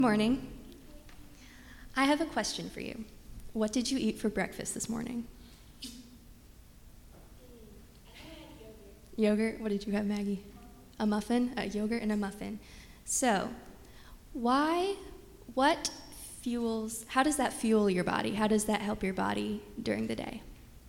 Morning. I have a question for you. What did you eat for breakfast this morning? Yogurt? What did you have, Maggie? A muffin? A yogurt and a muffin. So, how does that fuel your body? How does that help your body during the day?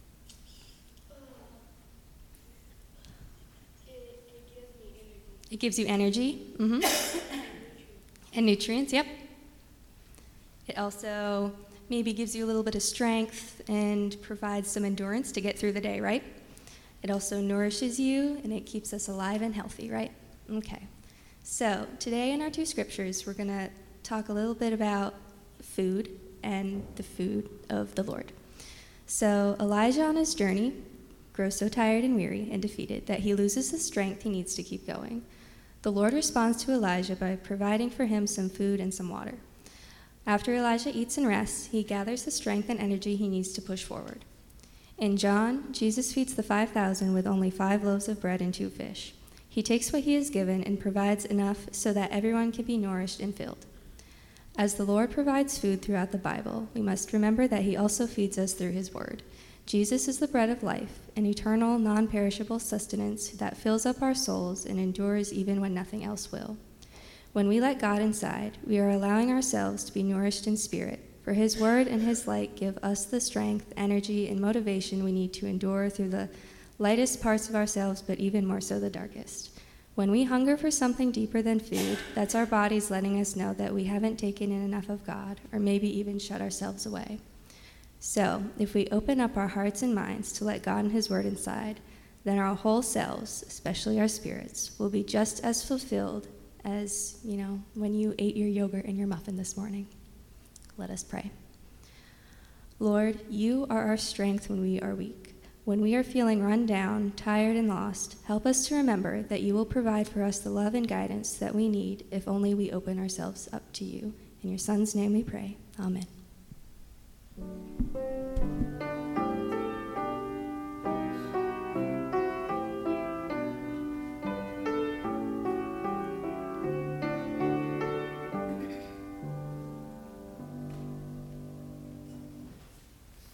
It gives you energy. Mm-hmm. And nutrients, yep. It also maybe gives you a little bit of strength and provides some endurance to get through the day, right? It also nourishes you, and it keeps us alive and healthy, right? Okay. So today in our two scriptures, we're going to talk a little bit about food and the food of the Lord. So Elijah on his journey grows so tired and weary and defeated that he loses the strength he needs to keep going. The Lord responds to Elijah by providing for him some food and some water. After Elijah eats and rests, he gathers the strength and energy he needs to push forward. In John, Jesus feeds the 5,000 with only 5 loaves of bread and 2 fish. He takes what he is given and provides enough so that everyone can be nourished and filled. As the Lord provides food throughout the Bible, we must remember that he also feeds us through his word. Jesus is the bread of life, an eternal, non-perishable sustenance that fills up our souls and endures even when nothing else will. When we let God inside, we are allowing ourselves to be nourished in spirit, for his word and his light give us the strength, energy, and motivation we need to endure through the lightest parts of ourselves, but even more so the darkest. When we hunger for something deeper than food, that's our bodies letting us know that we haven't taken in enough of God, or maybe even shut ourselves away. So, if we open up our hearts and minds to let God and his word inside, then our whole selves, especially our spirits, will be just as fulfilled as, when you ate your yogurt and your muffin this morning. Let us pray. Lord, you are our strength when we are weak. When we are feeling run down, tired, and lost, help us to remember that you will provide for us the love and guidance that we need if only we open ourselves up to you. In your Son's name we pray. Amen.